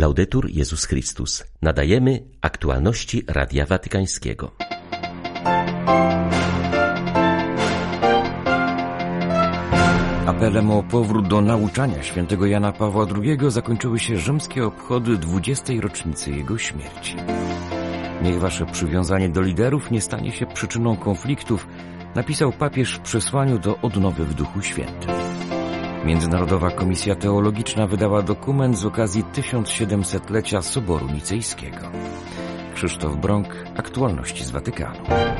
Laudetur Jezus Chrystus. Nadajemy aktualności Radia Watykańskiego. Apelem o powrót do nauczania świętego Jana Pawła II zakończyły się rzymskie obchody 20. rocznicy jego śmierci. Niech wasze przywiązanie do liderów nie stanie się przyczyną konfliktów, napisał papież w przesłaniu do odnowy w Duchu Świętym. Międzynarodowa Komisja Teologiczna wydała dokument z okazji 1700-lecia Soboru Nicejskiego. Krzysztof Brąk, aktualności z Watykanu.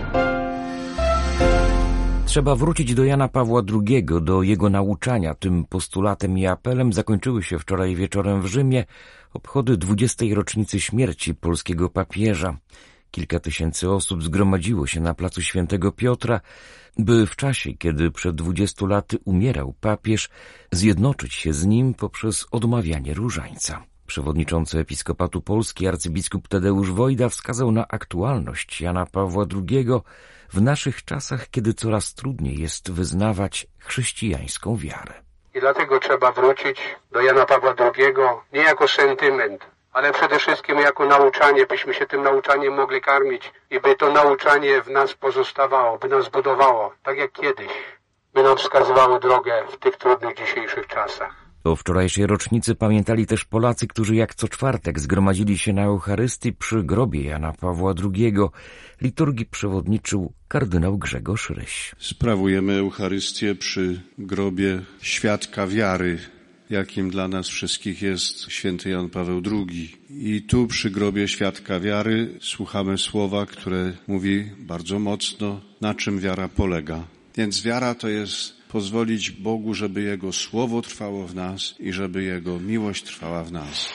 Trzeba wrócić do Jana Pawła II, do jego nauczania. Tym postulatem i apelem zakończyły się wczoraj wieczorem w Rzymie obchody 20. rocznicy śmierci polskiego papieża. Kilka tysięcy osób zgromadziło się na placu Świętego Piotra, by w czasie, kiedy przed 20 laty umierał papież, zjednoczyć się z nim poprzez odmawianie różańca. Przewodniczący Episkopatu Polski arcybiskup Tadeusz Wojda wskazał na aktualność Jana Pawła II w naszych czasach, kiedy coraz trudniej jest wyznawać chrześcijańską wiarę. I dlatego trzeba wrócić do Jana Pawła II nie jako sentyment, ale przede wszystkim jako nauczanie, byśmy się tym nauczaniem mogli karmić i by to nauczanie w nas pozostawało, by nas budowało, tak jak kiedyś, by nam wskazywało drogę w tych trudnych dzisiejszych czasach. O wczorajszej rocznicy pamiętali też Polacy, którzy jak co czwartek zgromadzili się na Eucharystii przy grobie Jana Pawła II. Liturgii przewodniczył kardynał Grzegorz Ryś. Sprawujemy Eucharystię przy grobie świadka wiary, jakim dla nas wszystkich jest święty Jan Paweł II. I tu przy grobie świadka wiary słuchamy słowa, które mówi bardzo mocno, na czym wiara polega. Więc wiara to jest pozwolić Bogu, żeby Jego Słowo trwało w nas i żeby Jego miłość trwała w nas.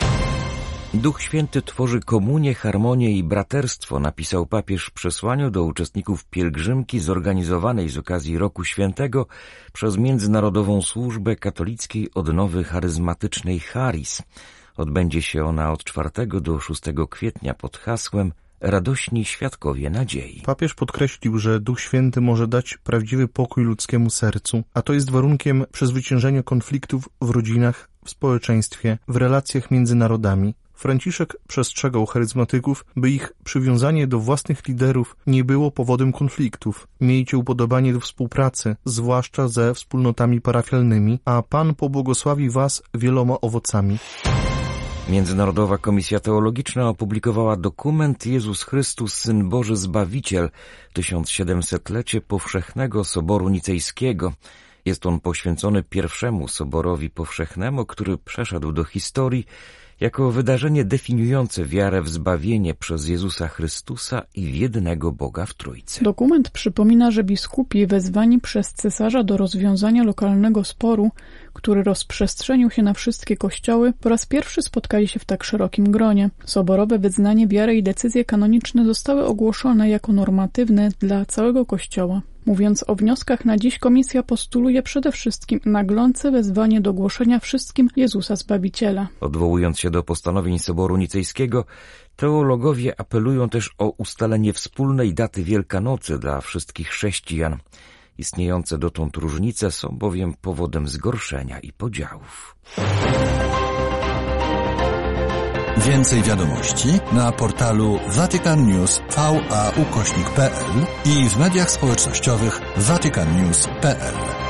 Duch Święty tworzy komunię, harmonię i braterstwo, napisał papież w przesłaniu do uczestników pielgrzymki zorganizowanej z okazji Roku Świętego przez Międzynarodową Służbę Katolickiej Odnowy Charyzmatycznej Charis. Odbędzie się ona od 4 do 6 kwietnia pod hasłem Radośni świadkowie nadziei. Papież podkreślił, że Duch Święty może dać prawdziwy pokój ludzkiemu sercu, a to jest warunkiem przezwyciężenia konfliktów w rodzinach, w społeczeństwie, w relacjach między narodami. Franciszek przestrzegał charyzmatyków, by ich przywiązanie do własnych liderów nie było powodem konfliktów. Miejcie upodobanie do współpracy, zwłaszcza ze wspólnotami parafialnymi, a Pan pobłogosławi was wieloma owocami. Międzynarodowa Komisja Teologiczna opublikowała dokument Jezus Chrystus, Syn Boży Zbawiciel, 1700-lecie powszechnego Soboru Nicejskiego. Jest on poświęcony pierwszemu Soborowi Powszechnemu, który przeszedł do historii jako wydarzenie definiujące wiarę w zbawienie przez Jezusa Chrystusa i w jednego Boga w Trójcy. Dokument przypomina, że biskupi wezwani przez cesarza do rozwiązania lokalnego sporu, który rozprzestrzenił się na wszystkie kościoły, po raz pierwszy spotkali się w tak szerokim gronie. Soborowe wyznanie wiary i decyzje kanoniczne zostały ogłoszone jako normatywne dla całego Kościoła. Mówiąc o wnioskach na dziś, komisja postuluje przede wszystkim naglące wezwanie do głoszenia wszystkim Jezusa Zbawiciela. Odwołując się do postanowień Soboru Nicejskiego, teologowie apelują też o ustalenie wspólnej daty Wielkanocy dla wszystkich chrześcijan. Istniejące dotąd różnice są bowiem powodem zgorszenia i podziałów. Więcej wiadomości na portalu vaticannews.va/pl i w mediach społecznościowych vaticannews.pl.